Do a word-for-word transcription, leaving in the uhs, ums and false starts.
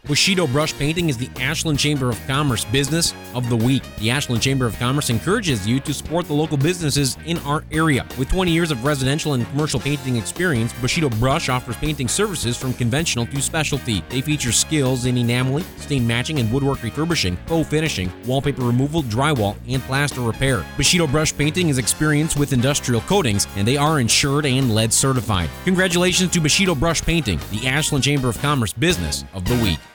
Bushido Brush Painting is the Ashland Chamber of Commerce Business of the Week. The Ashland Chamber of Commerce encourages you to support the local businesses in our area. With twenty years of residential and commercial painting experience, Bushido Brush offers painting services from conventional to specialty. They feature skills in enameling, stain matching, and woodwork refurbishing, faux finishing, wallpaper removal, drywall, and plaster repair. Bushido Brush Painting is experienced with industrial coatings, and they are insured and lead certified. Congratulations to Bushido Brush Painting, the Ashland Chamber of Commerce Business of the Week.